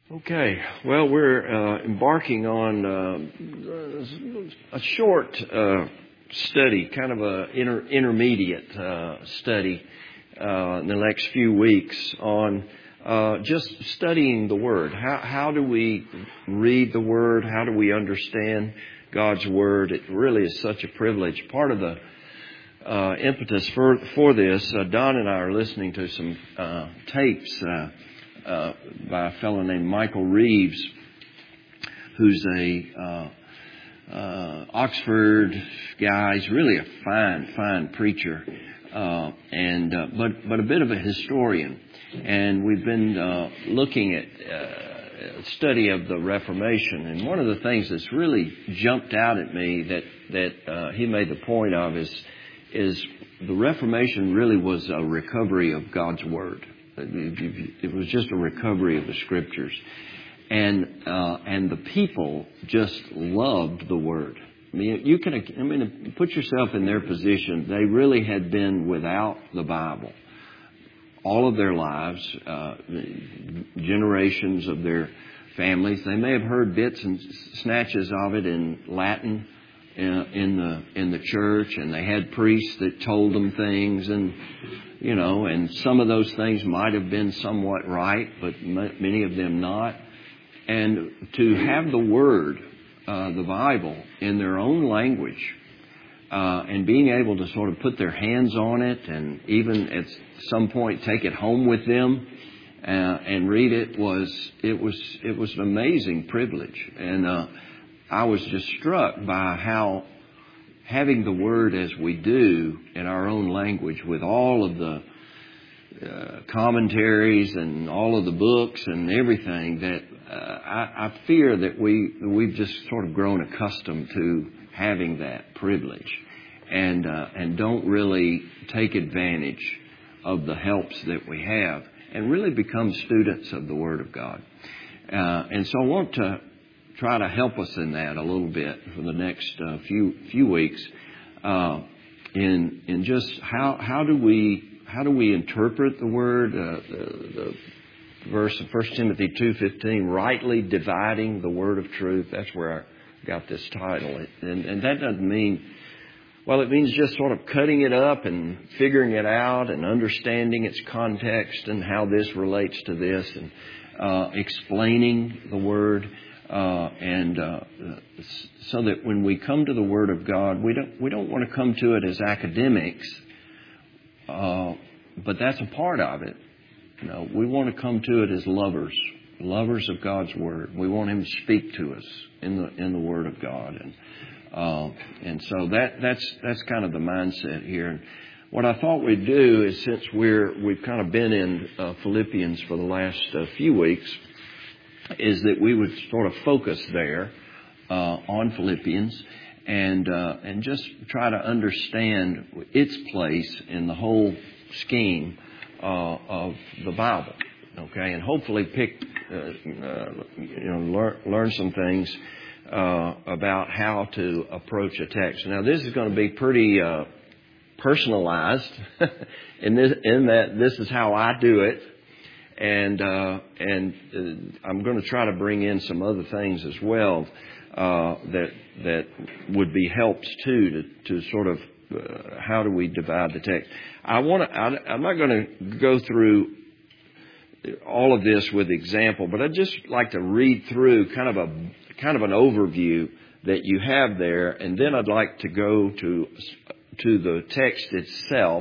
Okay, well, we're embarking on a short study, kind of a intermediate study in the next few weeks on just studying the Word. How do we read the Word? How do we understand God's Word? It really is such a privilege. Part of the impetus for this, Don and I are listening to some tapes by a fellow named Michael Reeves, who's a Oxford guy. He's really a fine preacher, but a bit of a historian. And we've been looking at study of the Reformation. And one of the things that's really jumped out at me that he made the point of is the Reformation really was a recovery of God's Word. It was just a recovery of the Scriptures, and the people just loved the Word. I mean, put yourself in their position. They really had been without the Bible all of their lives, generations of their families. They may have heard bits and snatches of it in Latin in the church, and they had priests that told them things, and some of those things might have been somewhat right, but many of them not. And to have the Word, the Bible, in their own language, and being able to sort of put their hands on it, and even at some point take it home with them and read it was an amazing privilege. And I was just struck by how having the Word as we do in our own language, with all of the commentaries and all of the books and everything, that I fear that we've just sort of grown accustomed to having that privilege, and don't really take advantage of the helps that we have, and really become students of the Word of God. And so I want to try to help us in that a little bit for the next few weeks, in just how do we interpret the Word? The verse of 1 Timothy 2:15, rightly dividing the Word of truth. That's where I got this title, and that doesn't mean. Well, it means just sort of cutting it up and figuring it out and understanding its context and how this relates to this, and explaining the Word. So that when we come to the Word of God, we don't want to come to it as academics, but that's a part of it. We want to come to it as lovers of God's Word. We want Him to speak to us in the Word of God, and so that's kind of the mindset here. And what I thought we'd do is, since we've kind of been in Philippians for the last few weeks, is that we would sort of focus there on Philippians and just try to understand its place in the whole scheme of the Bible. Okay, and hopefully learn some things about how to approach a text. Now, this is going to be pretty personalized in that this is how I do it. And I'm going to try to bring in some other things as well that would be helps too to sort of how do we divide the text. I'm not going to go through all of this with example, but I'd just like to read through kind of an overview that you have there, and then I'd like to go to the text itself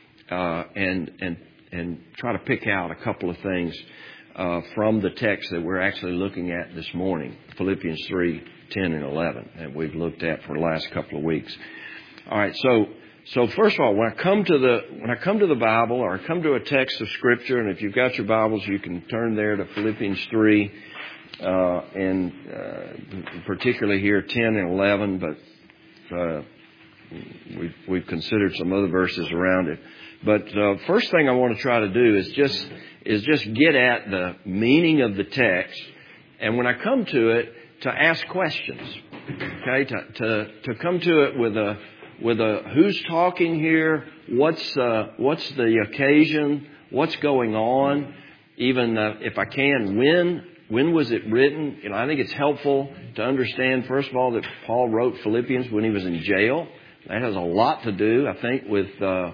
and try to pick out a couple of things from the text that we're actually looking at this morning, Philippians 3:10 and 11, that we've looked at for the last couple of weeks. All right, so first of all, when I come to the Bible, or I come to a text of Scripture, and if you've got your Bibles, you can turn there to Philippians 3, and particularly here 10 and 11, but we've considered some other verses around it. But first thing I want to try to do is just get at the meaning of the text, and when I come to it, to ask questions. Okay, to come to it with a who's talking here, what's the occasion, what's going on, even if I can, when when was it written? I think it's helpful to understand, first of all, that Paul wrote Philippians when he was in jail. That has a lot to do, I think, with the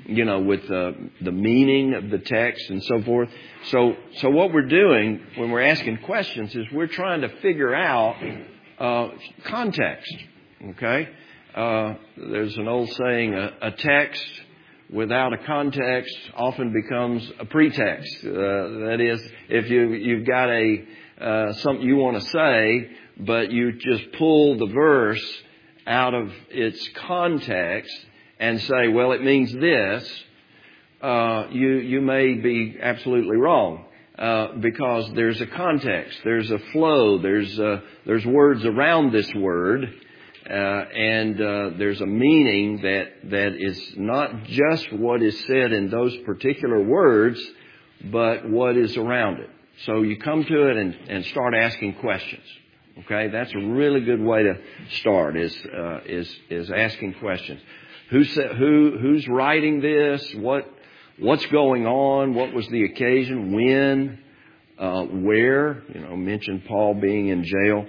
meaning of the text and so forth. So what we're doing when we're asking questions is we're trying to figure out context. Okay? There's an old saying, a text without a context often becomes a pretext. That is, if you've got something you want to say, but you just pull the verse out of its context and say, well, it means this, you may be absolutely wrong. Because there's a context, there's a flow, there's words around this word, and there's a meaning that is not just what is said in those particular words, but what is around it. So you come to it and start asking questions. Okay, that's a really good way to start. Is asking questions. Who's writing this? What's going on? What was the occasion? When? Where? Mentioned Paul being in jail.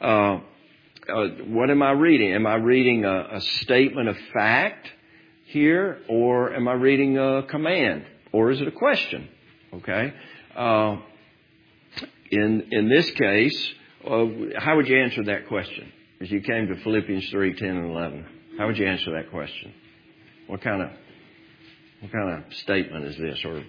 What am I reading? Am I reading a statement of fact here, or am I reading a command, or is it a question? Okay. In this case, how would you answer that question? As you came to Philippians 3, 10, and 11, how would you answer that question? What kind of statement is this? Or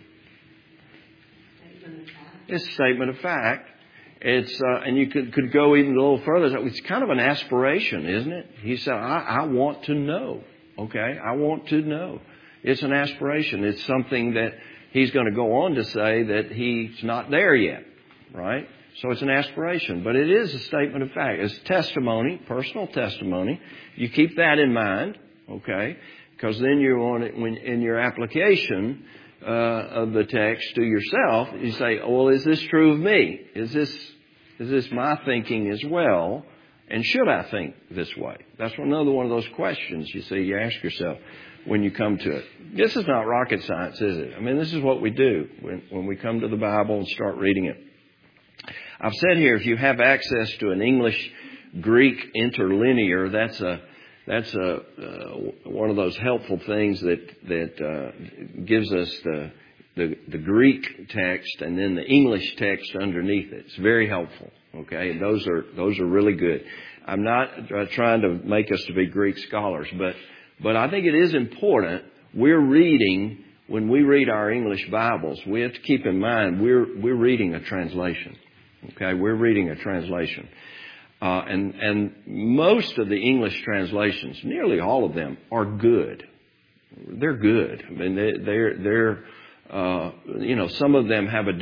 it's a statement of fact. It's and you could go even a little further. It's kind of an aspiration, isn't it? He said, I want to know. Okay, I want to know. It's an aspiration. It's something that he's going to go on to say that he's not there yet, right? So it's an aspiration, but it is a statement of fact. It's testimony, personal testimony. You keep that in mind, okay? Because then you want it when in your application of the text to yourself, you say, well, is this true of me? Is this my thinking as well? And should I think this way? That's another one of those questions you ask yourself when you come to it. This is not rocket science, is it? I mean, this is what we do when we come to the Bible and start reading it. I've said here, if you have access to an English-Greek interlinear, that's one of those helpful things that gives us the Greek text and then the English text underneath it. It's very helpful. Okay, and those are really good. I'm not trying to make us to be Greek scholars, but I think it is important. When we read our English Bibles, we have to keep in mind we're reading a translation. Okay, we're reading a translation. And most of the English translations, nearly all of them, are good. They're good. I mean, they're some of them have a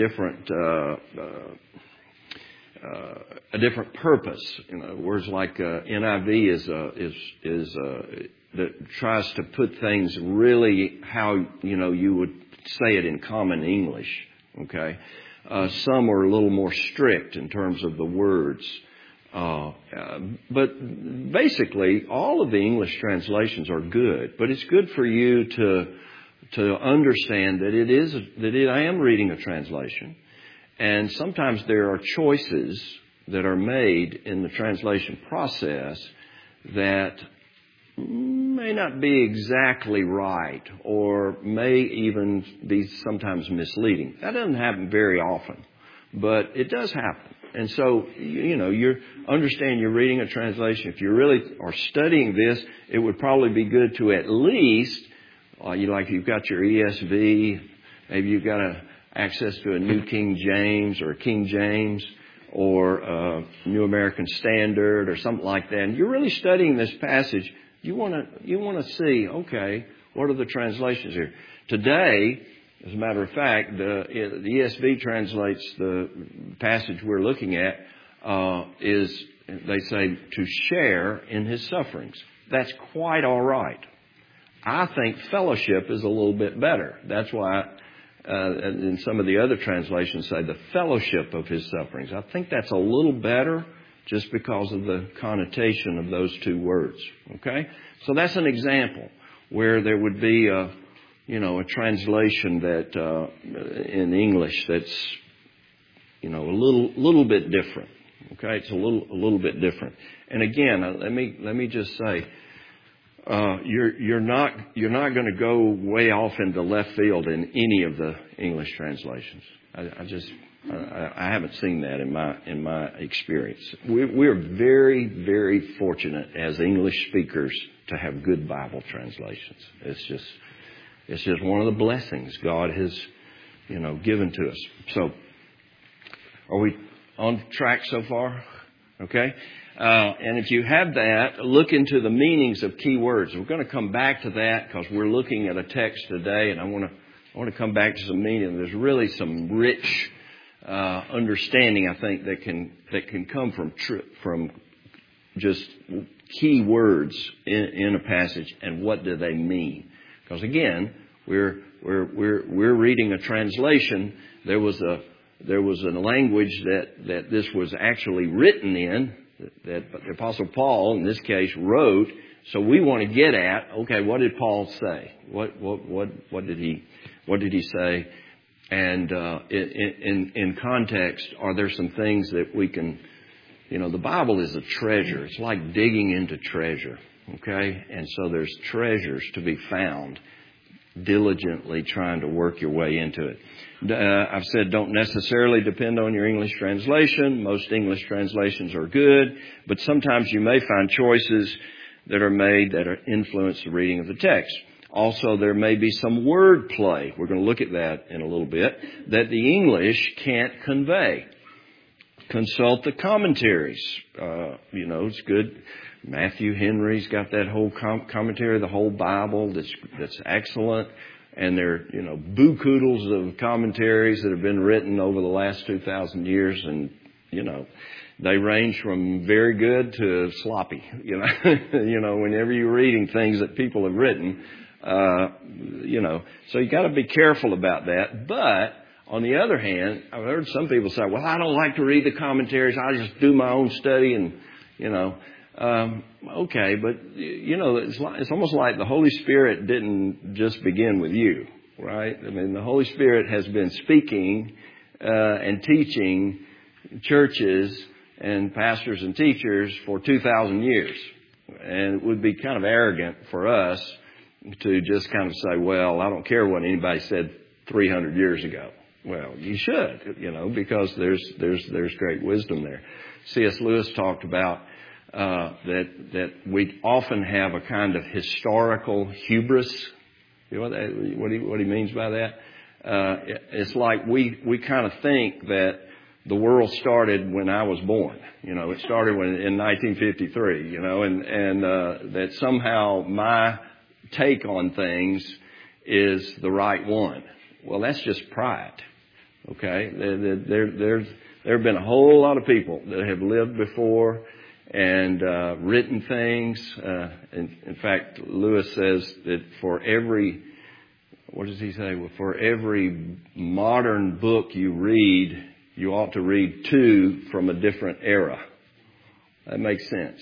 different purpose. Words like NIV is that tries to put things really how you would say it in common English. Okay, some are a little more strict in terms of the words. But basically, all of the English translations are good. But it's good for you to understand that I am reading a translation, and sometimes there are choices that are made in the translation process that may not be exactly right, or may even be sometimes misleading. That doesn't happen very often, but it does happen. And so, you understand you're reading a translation. If you really are studying this, it would probably be good to at least, you've got your ESV, maybe you've got access to a New King James or a King James or a New American Standard or something like that. And you're really studying this passage. You want to see, okay, what are the translations here? Today, as a matter of fact, the ESV translates the passage we're looking at is, they say, to share in his sufferings. That's quite all right. I think fellowship is a little bit better. That's why in some of the other translations say the fellowship of his sufferings. I think that's a little better just because of the connotation of those two words. Okay? So that's an example where there would be a translation that in English that's a little bit different. Okay, it's a little bit different. And again, let me just say, you're not going to go way off into left field in any of the English translations. I haven't seen that in my experience. We're very, very fortunate as English speakers to have good Bible translations. It's just one of the blessings God has, given to us. So, are we on track so far? Okay. And if you have that, look into the meanings of key words. We're going to come back to that because we're looking at a text today, and I want to come back to some meaning. There's really some rich understanding, I think, that can come from just key words in a passage and what do they mean. Because again, we're reading a translation. There was a language that this was actually written in, that the Apostle Paul, in this case, wrote. So we want to get at, okay, what did Paul say? What did he say? And in context, are there some things that we can, the Bible is a treasure. It's like digging into treasure, okay? And so there's treasures to be found, diligently trying to work your way into it. I've said don't necessarily depend on your English translation. Most English translations are good, but sometimes you may find choices that are made that influence the reading of the text. Also, there may be some word play. We're going to look at that in a little bit, that the English can't convey. Consult the commentaries. It's good. Matthew Henry's got that whole commentary of the whole Bible that's excellent. And there are, boo-koodles of commentaries that have been written over the last 2,000 years. And, they range from very good to sloppy. Whenever you're reading things that people have written, so you got to be careful about that. But on the other hand, I've heard some people say, well, I don't like to read the commentaries. I just do my own study and, okay, but it's almost like the Holy Spirit didn't just begin with you, right? I mean, the Holy Spirit has been speaking and teaching churches and pastors and teachers for 2,000 years. And it would be kind of arrogant for us to just kind of say, well, I don't care what anybody said 300 years ago. Well, you should, because there's great wisdom there. C.S. Lewis talked about that we often have a kind of historical hubris. You know what he means by that? It's like we kind of think that the world started when I was born. It started in 1953. And that somehow my take on things is the right one. Well, that's just pride. Okay, there have been a whole lot of people that have lived before and written things. In fact, Lewis says that for every, what does he say? Well, for every modern book you read, you ought to read two from a different era. That makes sense.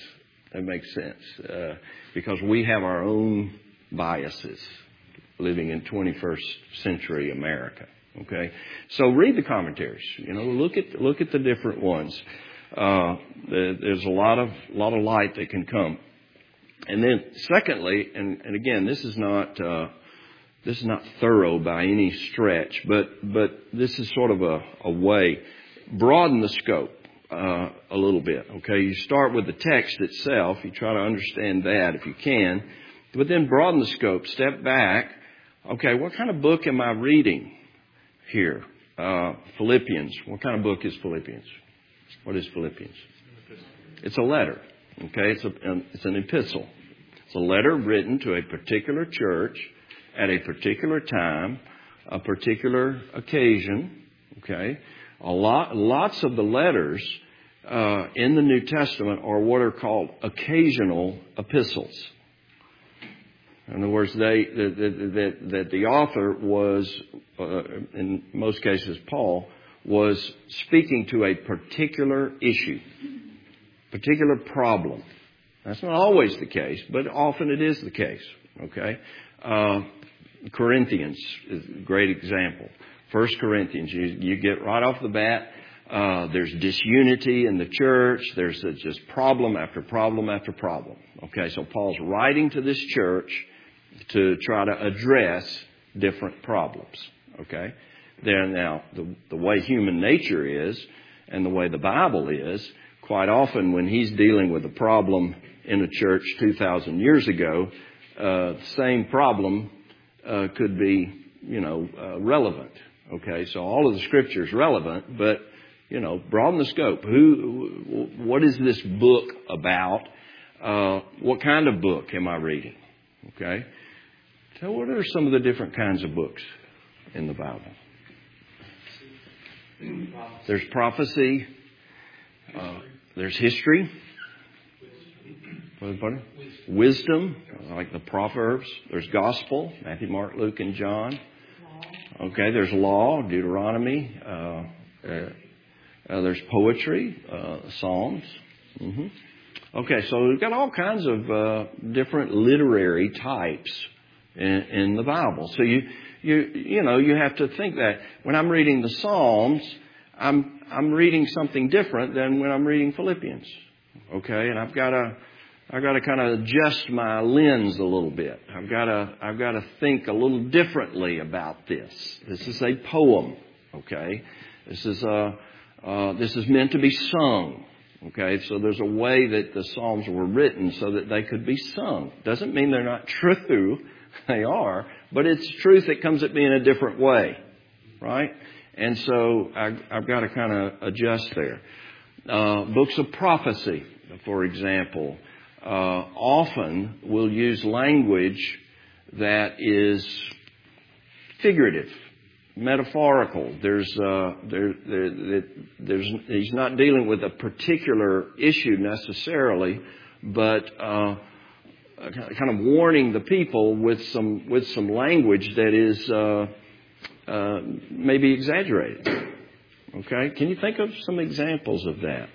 Because we have our own biases living in 21st century America. Okay, so read the commentaries. Look at the different ones. There's a lot of light that can come. And then, secondly, and again, this is not thorough by any stretch, but this is sort of a way. Broaden the scope a little bit. Okay, you start with the text itself. You try to understand that if you can, but then broaden the scope. Step back. Okay, what kind of book am I reading here? Philippians. What kind of book is Philippians? What is Philippians? It's a letter. Okay, it's an epistle. It's a letter written to a particular church at a particular time, a particular occasion. Okay, lots of the letters in the New Testament are what are called occasional epistles. In other words, that the author was, in most cases, Paul, was speaking to a particular issue, particular problem. That's not always the case, but often it is the case. Okay, Corinthians is a great example. 1 Corinthians, you get right off the bat. There's disunity in the church. There's just problem after problem after problem. Okay, so Paul's writing to this church to try to address different problems. Okay, now the way human nature is and the way the Bible is, quite often when he's dealing with a problem in a church 2,000 years ago, the same problem could be, relevant. Okay, so all of the Scripture is relevant, but broaden the scope. What is this book about? What kind of book am I reading? Okay. So what are some of the different kinds of books in the Bible? There's prophecy. There's history. Wisdom, like the Proverbs. There's gospel, Matthew, Mark, Luke, and John. Okay, there's law, Deuteronomy. There's poetry, Psalms. Okay, so we've got all kinds of different literary types in the Bible. So you have to think that when I'm reading the Psalms, I'm reading something different than when I'm reading Philippians. Okay, and I've got to kind of adjust my lens a little bit. I've got to think a little differently about this. This is a poem. Okay, this is meant to be sung. Okay, so there's a way that the Psalms were written so that they could be sung. Doesn't mean they're not true. They are, but it's truth that comes at me in a different way, right? And so I've got to kind of adjust there. Books of prophecy, for example, often will use language that is figurative, metaphorical. He's not dealing with a particular issue necessarily, but kind of warning the people with some language that is maybe exaggerated. Okay, can you think of some examples of that?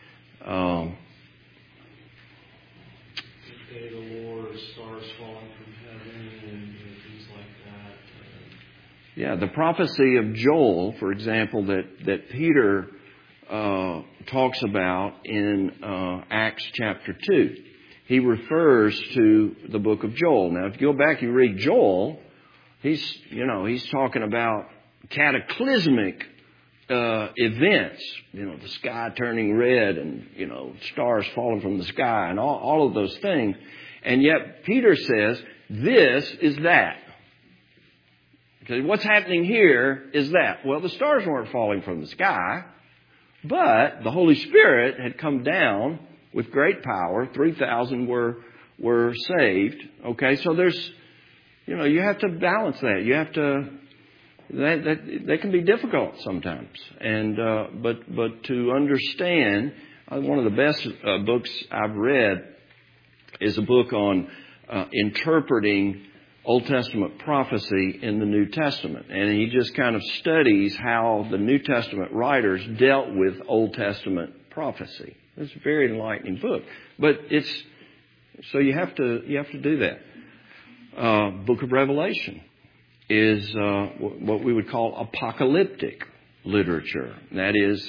The Lord, stars falling from heaven, and things like that. Yeah, the prophecy of Joel, for example, that Peter talks about in Acts chapter 2. He refers to the book of Joel. Now, if you go back and read Joel, he's talking about cataclysmic events. The sky turning red and, stars falling from the sky and all of those things. And yet Peter says, this is that. Okay, what's happening here is that. Well, the stars weren't falling from the sky, but the Holy Spirit had come down with great power. 3,000 were saved. Okay, so there's, you have to balance that. You have to, that can be difficult sometimes. And, but to understand, one of the best books I've read is a book on interpreting Old Testament prophecy in the New Testament. And he just kind of studies how the New Testament writers dealt with Old Testament prophecy. It's a very enlightening book. But so you have to do that. Book of Revelation is what we would call apocalyptic literature. That is,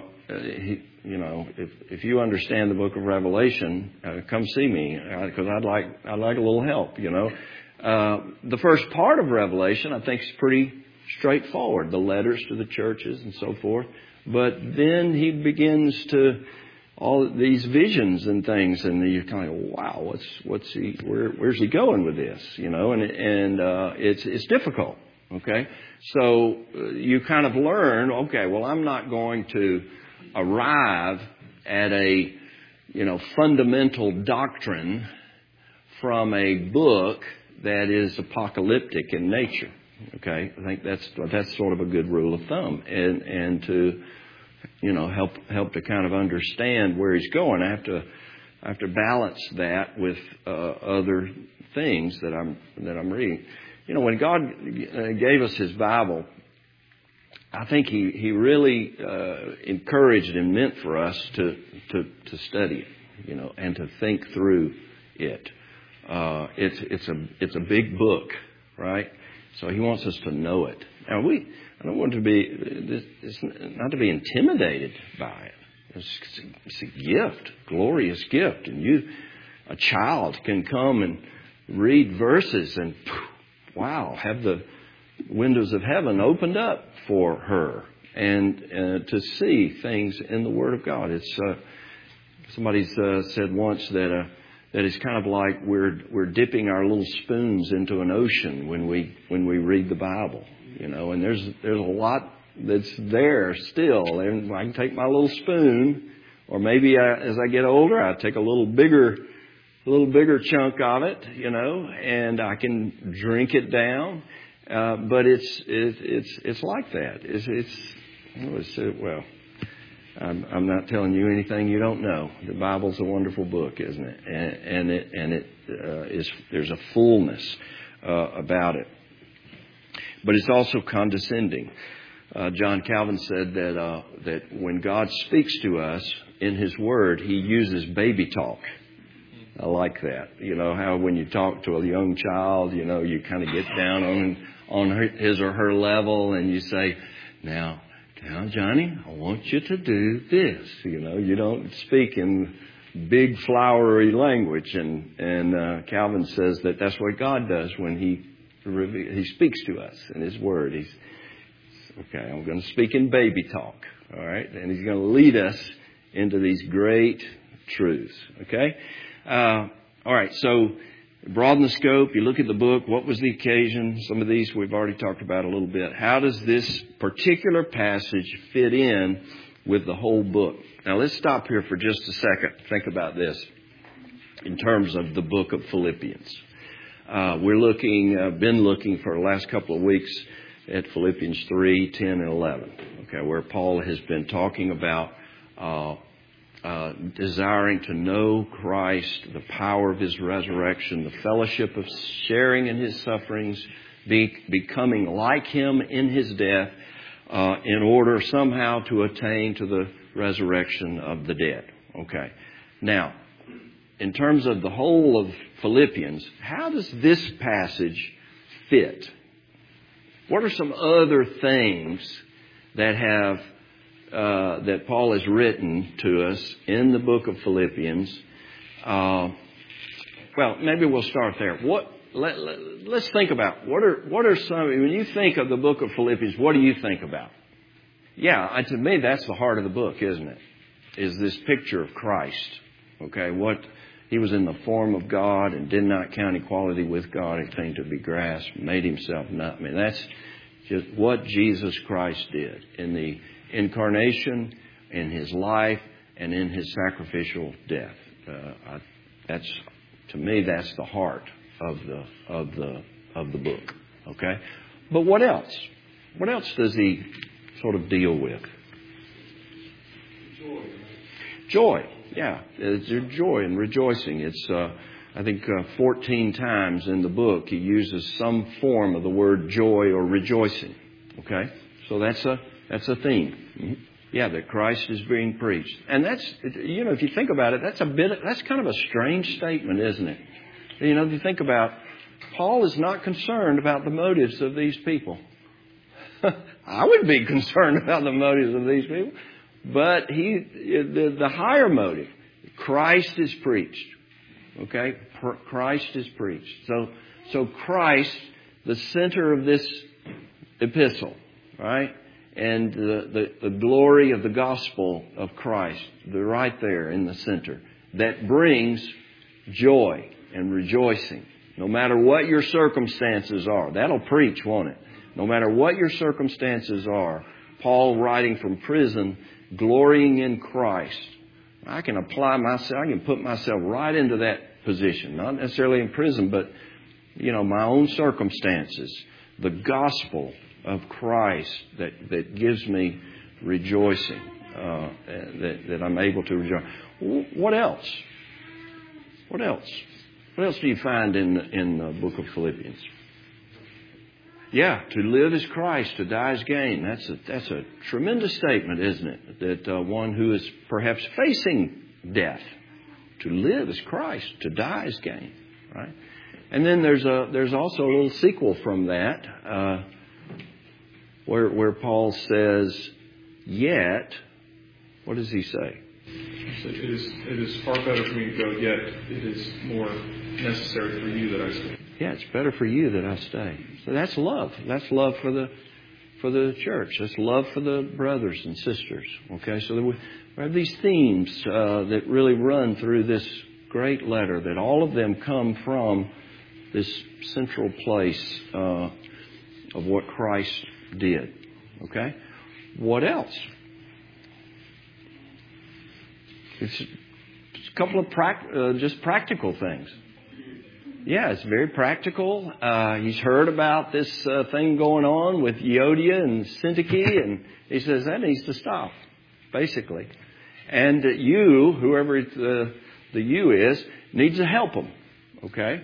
if you understand the book of Revelation, come see me, because I'd like a little help, The first part of Revelation, I think, is pretty straightforward. The letters to the churches and so forth. But then he begins to all these visions and things, and you kind of go, wow, where's he going with this? It's difficult. Okay, so you kind of learn. Okay, well, I'm not going to arrive at a fundamental doctrine from a book that is apocalyptic in nature. Okay, I think that's sort of a good rule of thumb, and to help to kind of understand where he's going. I have to balance that with other things that I'm reading. When God gave us His Bible, I think He really encouraged and meant for us to study it, and to think through it. It's a big book, right? So He wants us to know it. Now I don't want to be, it's not to be intimidated by it. It's a gift, glorious gift. And a child can come and read verses and, wow, have the windows of heaven opened up for her and to see things in the Word of God. It's somebody said once that it's kind of like we're dipping our little spoons into an ocean when we read the Bible, and there's a lot that's there still. And I can take my little spoon, or maybe as I get older, I take a little bigger chunk of it, and I can drink it down. But it's like that. I'm not telling you anything you don't know. The Bible's a wonderful book, isn't it? And there's a fullness about it. But it's also condescending. John Calvin said that when God speaks to us in His Word, He uses baby talk. I like that. How when you talk to a young child, you kind of get down on his or her level, and you say, Now, Johnny, I want you to do this. You don't speak in big flowery language. And Calvin says that that's what God does when He speaks to us in His Word. Okay, I'm going to speak in baby talk. All right. And He's going to lead us into these great truths. Okay. All right. So broaden the scope. You look at the book. What was the occasion? Some of these we've already talked about a little bit. How does this particular passage fit in with the whole book? Now let's stop here for just a second. Think about this in terms of the book of Philippians. Been looking for the last couple of weeks at Philippians 3, 10, and 11. Okay, where Paul has been talking about desiring to know Christ, the power of His resurrection, the fellowship of sharing in His sufferings, becoming like Him in His death, in order somehow to attain to the resurrection of the dead. Okay. Now, in terms of the whole of Philippians, how does this passage fit? What are some other things that that Paul has written to us in the book of Philippians? Well, maybe we'll start there. Let's think about what are some. When you think of the book of Philippians, what do you think about? Yeah, to me that's the heart of the book, isn't it? Is this picture of Christ? Okay, He was in the form of God and did not count equality with God a thing to be grasped, made Himself nothing. I mean, that's just what Jesus Christ did in the incarnation, in His life, and in His sacrificial death. To me, that's the heart of the book. Okay, but what else? What else does he sort of deal with? Joy. Yeah, it's joy and rejoicing. It's I think 14 times in the book he uses some form of the word joy or rejoicing. Okay, so that's a theme. Mm-hmm. Yeah, that Christ is being preached, and that's if you think about it, that's kind of a strange statement, isn't it? If you think about, Paul is not concerned about the motives of these people. I would be concerned about the motives of these people, but the higher motive, Christ is preached. Okay, Christ is preached. So Christ, the center of this epistle, right? And the glory of the gospel of Christ, right there in the center, that brings joy and rejoicing. No matter what your circumstances are, that'll preach, won't it? No matter what your circumstances are, Paul writing from prison, glorying in Christ. I can apply myself, I can put myself right into that position. Not necessarily in prison, but, my own circumstances. The gospel of Christ that gives me rejoicing, that I'm able to rejoice. What else? What else? What else do you find in the book of Philippians? Yeah, to live is Christ, to die is gain. That's a tremendous statement, isn't it? That one who is perhaps facing death, to live is Christ, to die is gain. Right? And then there's also a little sequel from that. where Paul says, yet, what does he say? It is far better for me to go, yet it is more necessary for you that I stay. Yeah, it's better for you that I stay. So that's love. That's love for the church. That's love for the brothers and sisters. Okay, so we have these themes that really run through this great letter, that all of them come from this central place of what Christ did. Okay? What else? It's a couple of just practical things. Yeah, it's very practical. He's heard about this thing going on with Euodia and Syntyche, and he says that needs to stop, basically. And you, whoever the you is, needs to help them. Okay,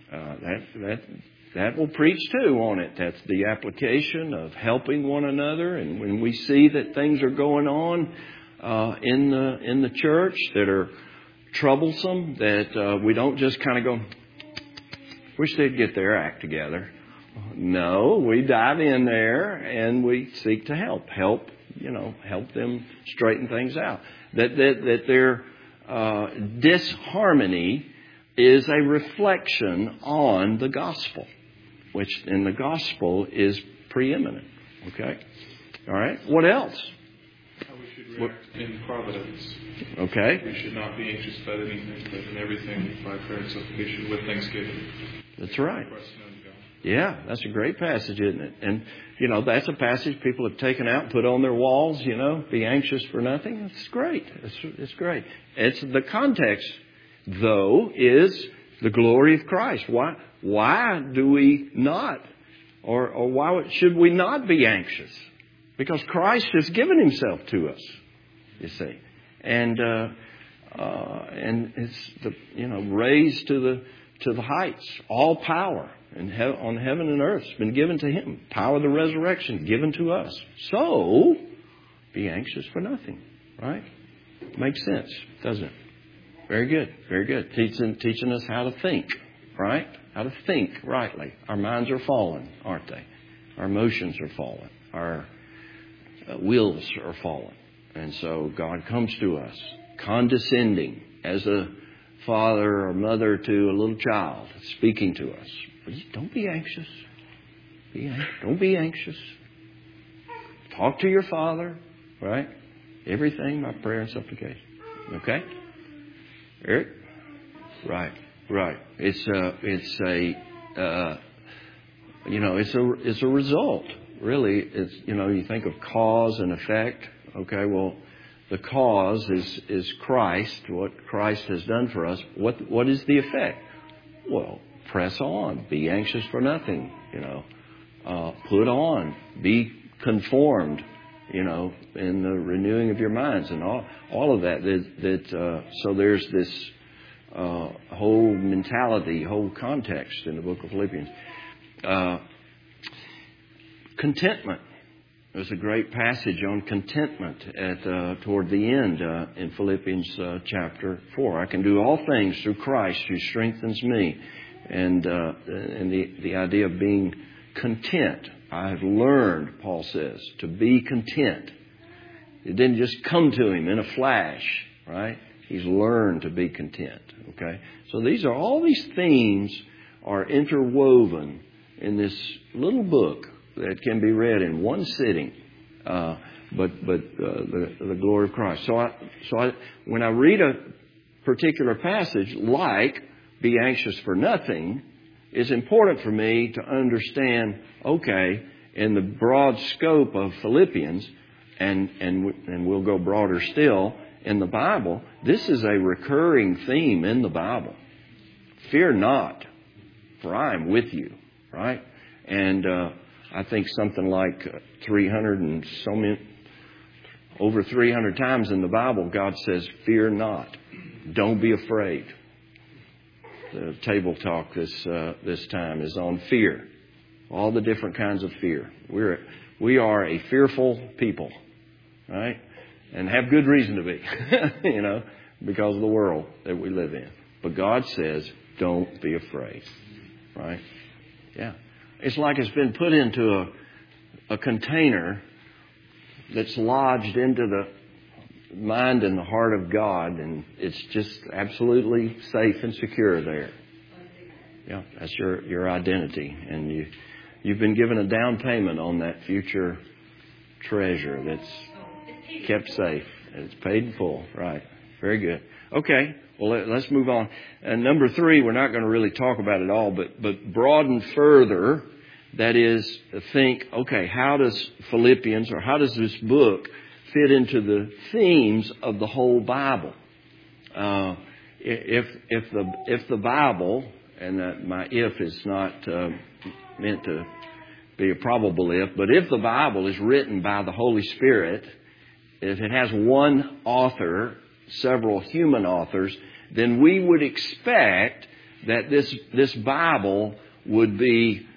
that will preach too on it. That's the application of helping one another. And when we see that things are going on in the church that are troublesome, that we don't just kind of go, wish they'd get their act together. No, we dive in there and we seek to help them straighten things out. That their disharmony is a reflection on the gospel, which in the gospel is preeminent. Okay? All right. What else? How we should react in providence. Okay. We should not be anxious about anything, but in everything by prayer and supplication with thanksgiving. That's right. Yeah, that's a great passage, isn't it? And, that's a passage people have taken out and put on their walls, be anxious for nothing. It's great. It's great. It's the context, though, is the glory of Christ. Why do we not, or why should we not be anxious? Because Christ has given himself to us, you see. And it's raised to the heights, all power on heaven and earth has been given to him. Power of the resurrection given to us. So, be anxious for nothing, right? Makes sense, doesn't it? Very good, very good. Teaching us how to think, right? How to think rightly. Our minds are fallen, aren't they? Our emotions are fallen. Our wills are fallen. And so God comes to us condescending as a father or mother to a little child, speaking to us. Don't be anxious. Don't be anxious. Talk to your Father, right? Everything by prayer and supplication. Okay? Eric? Right. It's a result. Really, it's, you think of cause and effect. Okay, well, the cause is Christ, what Christ has done for us. What is the effect? Well, press on. Be anxious for nothing. Put on. Be conformed. In the renewing of your minds and all of that. So there's this whole mentality, whole context in the book of Philippians. Contentment. There's a great passage on contentment toward the end in Philippians chapter 4. I can do all things through Christ who strengthens me. And the idea of being content. I have learned, Paul says, to be content. It didn't just come to him in a flash, right? He's learned to be content. Okay? So all these themes are interwoven in this little book that can be read in one sitting, but the glory of Christ. So when I read a particular passage like "Be anxious for nothing," it's important for me to understand. Okay, in the broad scope of Philippians, and we'll go broader still in the Bible. This is a recurring theme in the Bible. Fear not, for I am with you. Right, and I think something like 300 and so many, over 300 times in the Bible, God says, "Fear not, don't be afraid." The table talk this time is on fear, all the different kinds of fear. We are a fearful people, right, and have good reason to be, because of the world that we live in. But God says, "Don't be afraid," right? Yeah. It's like it's been put into a container that's lodged into the mind and the heart of God, and it's just absolutely safe and secure there. Yeah, that's your identity, and you've been given a down payment on that future treasure that's kept safe, and it's paid in full. Right? Very good. Okay. Well, let's move on. And number 3, we're not going to really talk about it all, but broaden further. That is, think, okay, how does Philippians, or how does this book fit into the themes of the whole Bible? If the Bible, and my if is not meant to be a probable if, but if the Bible is written by the Holy Spirit, if it has one author, several human authors, then we would expect that this Bible would be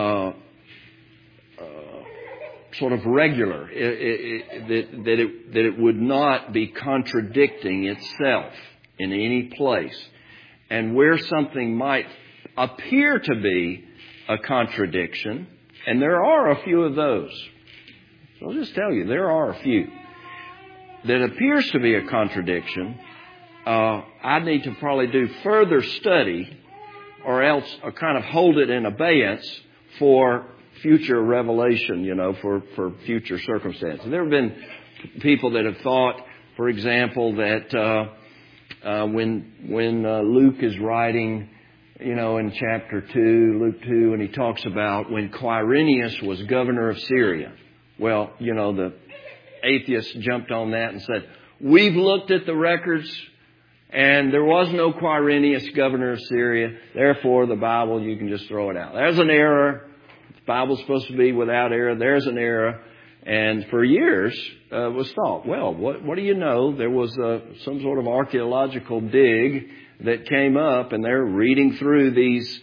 sort of regular, that it would not be contradicting itself in any place. And where something might appear to be a contradiction, and there are a few of those. So I'll just tell you, there are a few that appears to be a contradiction. I need to probably do further study, or else kind of hold it in abeyance for future revelation, for future circumstances. There have been people that have thought, for example, that when Luke is writing, in chapter 2, Luke 2, and he talks about when Quirinius was governor of Syria. Well, the atheists jumped on that and said, we've looked at the records and there was no Quirinius governor of Syria. Therefore, the Bible, you can just throw it out. There's an error. The Bible's supposed to be without error. There's an error. And for years, it was thought, well, what do you know? There was some sort of archaeological dig that came up, and they're reading through these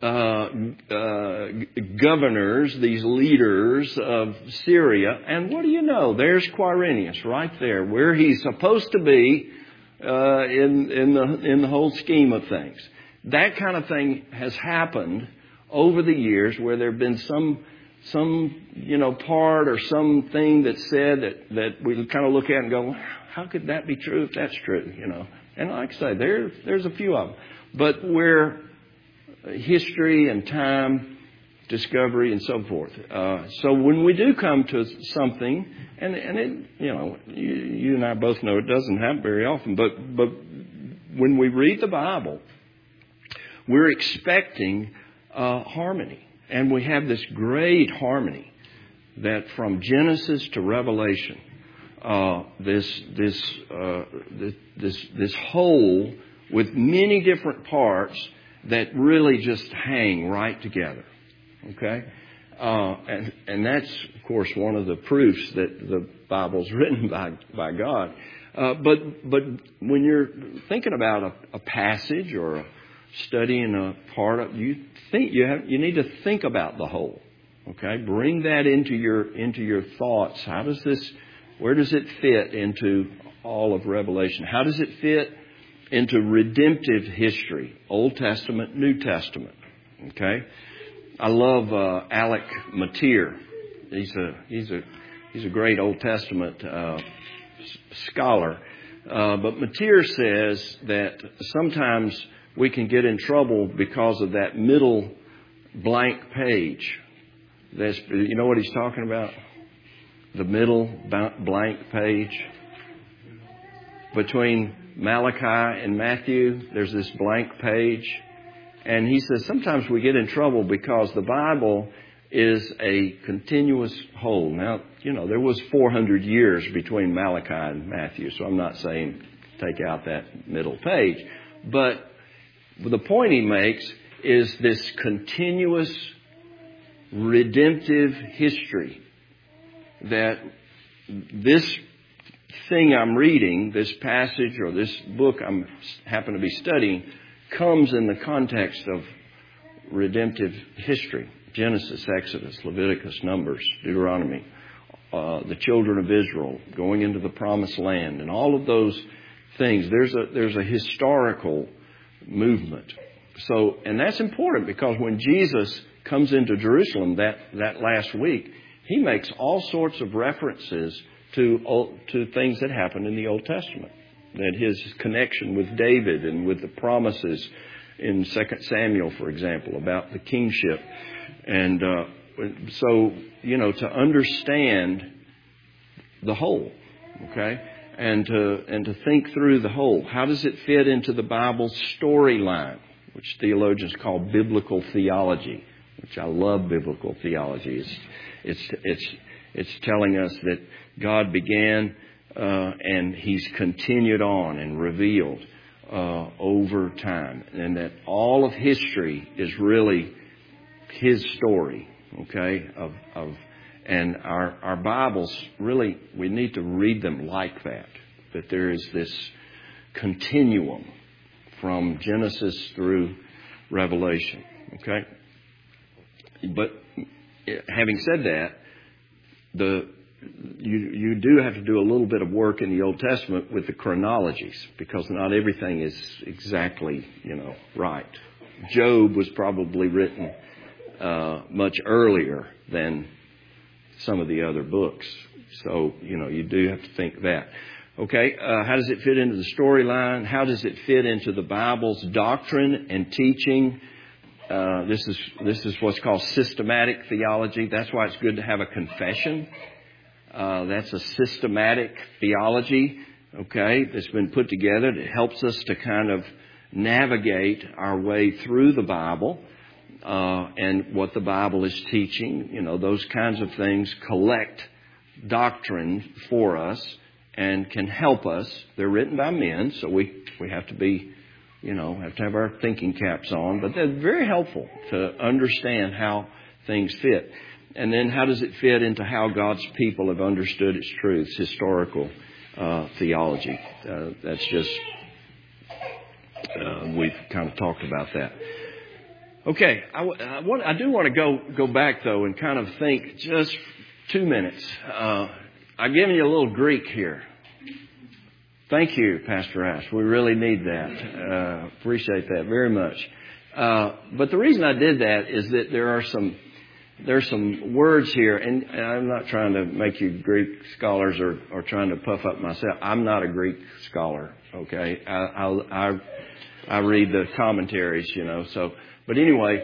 governors, these leaders of Syria. And what do you know? There's Quirinius right there, where he's supposed to be in the whole scheme of things. That kind of thing has happened over the years, where there have been some part or something that's said that we kind of look at and go, how could that be true if that's true? And like I say, there's a few of them, but where history and time, discovery, and so forth. So when we do come to something, and it, you and I both know it doesn't happen very often, but when we read the Bible, we're expecting harmony. And we have this great harmony that from Genesis to Revelation, this whole with many different parts that really just hang right together. Okay? And that's, of course, one of the proofs that the Bible's written by God. But when you're thinking about a passage or studying a part of, you need to think about the whole. Okay? Bring that into your thoughts. Where does it fit into all of Revelation? How does it fit into redemptive history? Old Testament, New Testament. Okay? I love Alec Motyer. He's a great Old Testament scholar. But Motyer says that sometimes we can get in trouble because of that middle blank page. You know what he's talking about? The middle blank page. Between Malachi and Matthew, there's this blank page. And he says sometimes we get in trouble because the Bible is a continuous whole. Now, there was 400 years between Malachi and Matthew, so I'm not saying take out that middle page. But the point he makes is this continuous redemptive history, that this thing I'm reading, this passage or this book I happen to be studying, comes in the context of redemptive history. Genesis, Exodus, Leviticus, Numbers, Deuteronomy, the children of Israel going into the promised land, and all of those things. There's a historical movement. So, and that's important because when Jesus comes into Jerusalem that last week, he makes all sorts of references to things that happened in the Old Testament. That his connection with David and with the promises in 2 Samuel, for example, about the kingship. And so, to understand the whole, okay, and to think through the whole. How does it fit into the Bible's storyline, which theologians call biblical theology, which I love biblical theology. It's telling us that God began and He's continued on and revealed over time, and that all of history is really His story. Okay, and our Bibles really, we need to read them like that. That there is this continuum from Genesis through Revelation. Okay, but having said that, you do have to do a little bit of work in the Old Testament with the chronologies, because not everything is exactly, right. Job was probably written much earlier than some of the other books. So, you do have to think that. Okay, how does it fit into the storyline? How does it fit into the Bible's doctrine and teaching? This is what's called systematic theology. That's why it's good to have a confession. That's a systematic theology, okay, that's been put together that helps us to kind of navigate our way through the Bible and what the Bible is teaching. Those kinds of things collect doctrine for us and can help us. They're written by men, so we have to be, have to have our thinking caps on, but they're very helpful to understand how things fit. And then how does it fit into how God's people have understood its truths, historical theology. That's just, we've kind of talked about that. Okay, I do want to go back, though, and kind of think just 2 minutes. I've given you a little Greek here. Thank you, Pastor Ash. We really need that. Appreciate that very much. But the reason I did that is that there's some words here, and I'm not trying to make you Greek scholars or trying to puff up myself. I'm not a Greek scholar, okay? I read the commentaries, so. But anyway,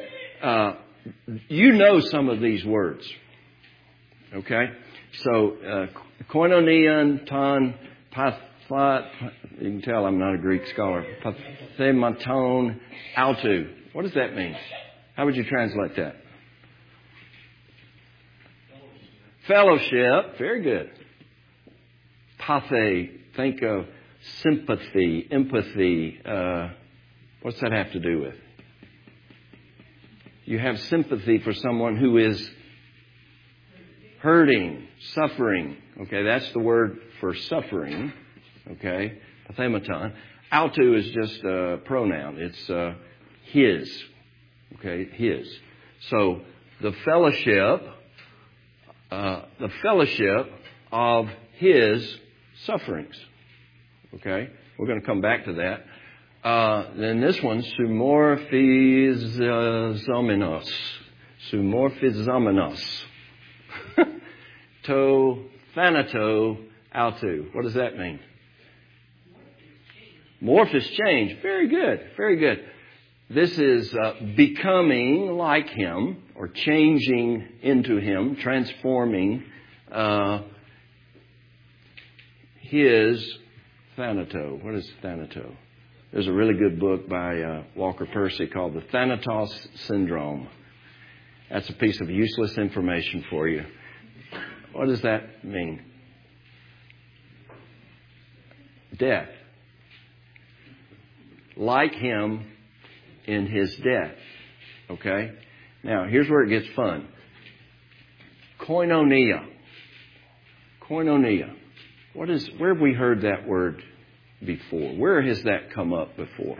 some of these words, okay? So, koinonion, ton, pathat, you can tell I'm not a Greek scholar. Pathematon, autou. What does that mean? How would you translate that? Fellowship. Very good. Pathe. Think of sympathy, empathy. What's that have to do with? You have sympathy for someone who is hurting, suffering. Okay, that's the word for suffering. Okay, pathematon. Autou is just a pronoun. It's his. Okay, his. So the fellowship of his sufferings. Okay, we're going to come back to that. Then this one, sumorphizomenos. To thanato autou. What does that mean? Morphous change. Very good. Very good. This is becoming like Him, or changing into Him, transforming His thanato. What is thanato? There's a really good book by Walker Percy called The Thanatos Syndrome. That's a piece of useless information for you. What does that mean? Death. Like Him in His death. Okay? Now, here's where it gets fun. Koinonia. Koinonia. Where have we heard that word before? Where has that come up before?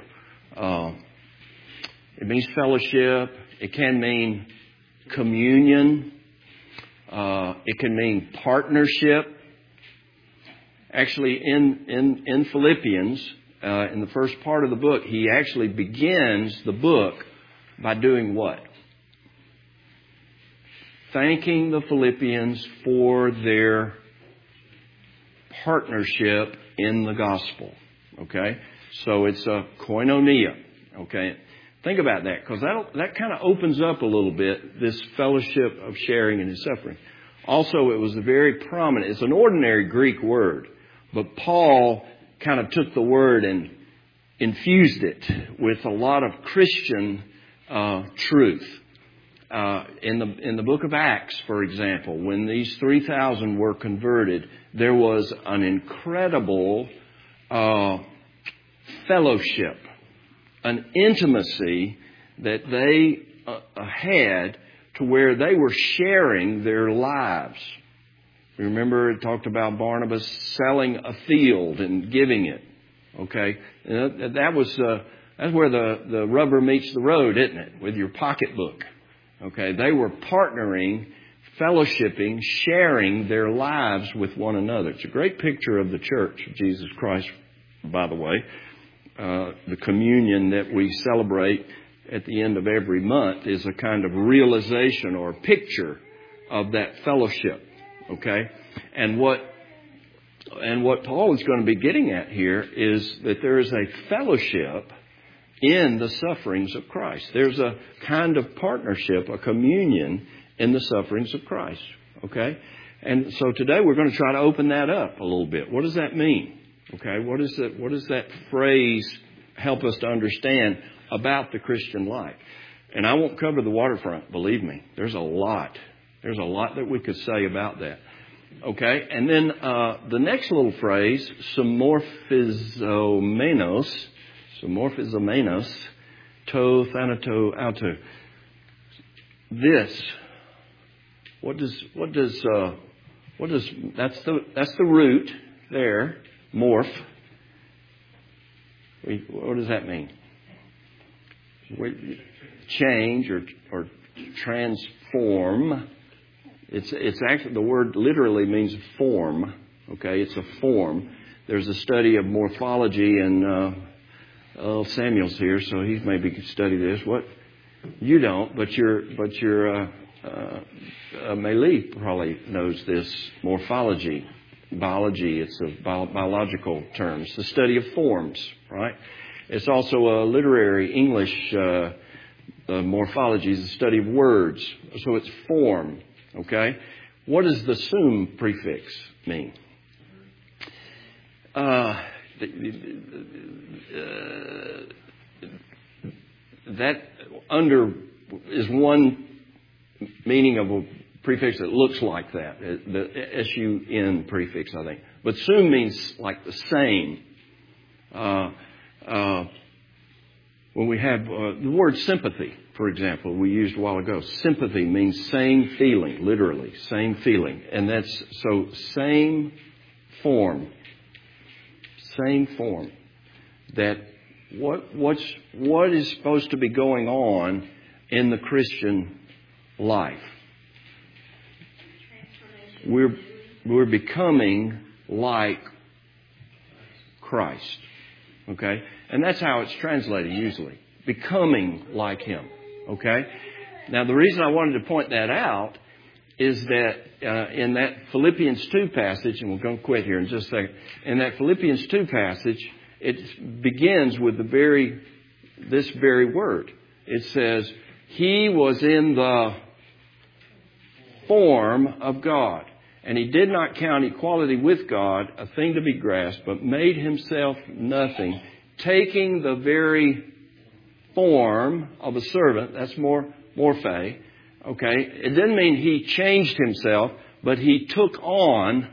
It means fellowship. It can mean communion. It can mean partnership. Actually, in Philippians, in the first part of the book, he actually begins the book by doing what? thanking the Philippians for their partnership in the gospel. Okay? So it's a koinonia. Okay? Think about that, because that kind of opens up a little bit this fellowship of sharing in His suffering. Also, it was a very prominent, it's an ordinary Greek word, but Paul kind of took the word and infused it with a lot of Christian truth. In the book of Acts, for example, when these 3,000 were converted, there was an incredible fellowship, an intimacy that they had to where they were sharing their lives. Remember, it talked about Barnabas selling a field and giving it. Okay, that's where the rubber meets the road, isn't it? With your pocketbook. Okay, they were partnering, fellowshipping, sharing their lives with one another. It's a great picture of the church of Jesus Christ, by the way. The communion that we celebrate at the end of every month is a kind of realization or picture of that fellowship. Okay, and what Paul is going to be getting at here is that there is a fellowship in the sufferings of Christ. There's a kind of partnership, a communion in the sufferings of Christ. Okay, and so today we're going to try to open that up a little bit. What does that mean? Okay, what does that phrase help us to understand about the Christian life? And I won't cover the waterfront, believe me. There's a lot that we could say about that. Okay, and then the next little phrase, somorphizomenos, to thanato auto. This, that's the root there, morph. What does that mean? Change or transform. It's actually, the word literally means form. Okay, it's a form. There's a study of morphology, and Samuel's here, so he maybe could study this. What you don't, but your Meili probably knows this morphology, biology. It's a biological term. It's the study of forms, right? It's also a literary English morphology. Is the study of words. So it's form. Okay, what does the sum prefix mean? That under is one meaning of a prefix that looks like that, the sun prefix, I think. But sum means like the same. When we have the word sympathy, for example, we used a while ago. Sympathy means same feeling, literally, same feeling. And that's, so same form. That what is supposed to be going on in the Christian life? We're becoming like Christ. Okay? And that's how it's translated usually. Becoming like Him. Okay? Now, the reason I wanted to point that out is that in that Philippians 2 passage, and we're going to quit here in just a second. In that Philippians 2 passage, it begins with this very word. It says, He was in the form of God, and He did not count equality with God a thing to be grasped, but made Himself nothing, taking the very form of a servant. That's morphe. Okay, it didn't mean He changed Himself, but He took on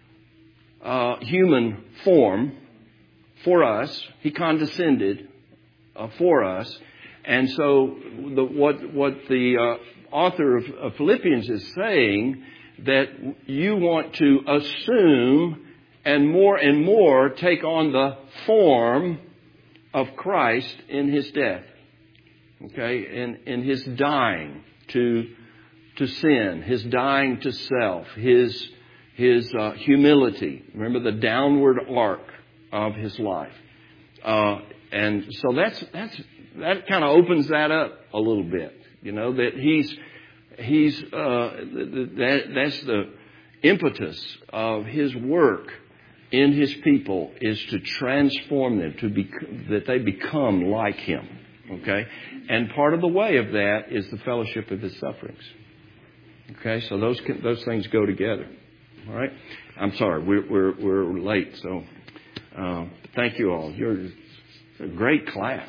human form for us. He condescended for us, and so what the author of Philippians is saying, that you want to assume and more take on the form of Christ in His death. Okay, in His dying to sin, His dying to self, His humility. Remember the downward arc of His life, and so that kind of opens that up a little bit. You know, that He's He's that's the impetus of His work in His people, is to transform them, that they become like Him. Okay? And part of the way of that is the fellowship of His sufferings. Okay? So those things go together. All right? I'm sorry, we're late, so thank you all. You're a great class.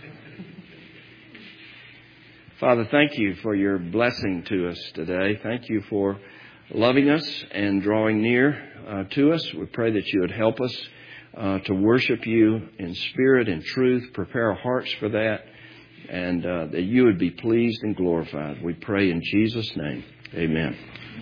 Father, thank you for your blessing to us today. Thank you for loving us and drawing near to us. We pray that you would help us to worship you in spirit and truth. Prepare our hearts for that, and that you would be pleased and glorified. We pray in Jesus' name. Amen.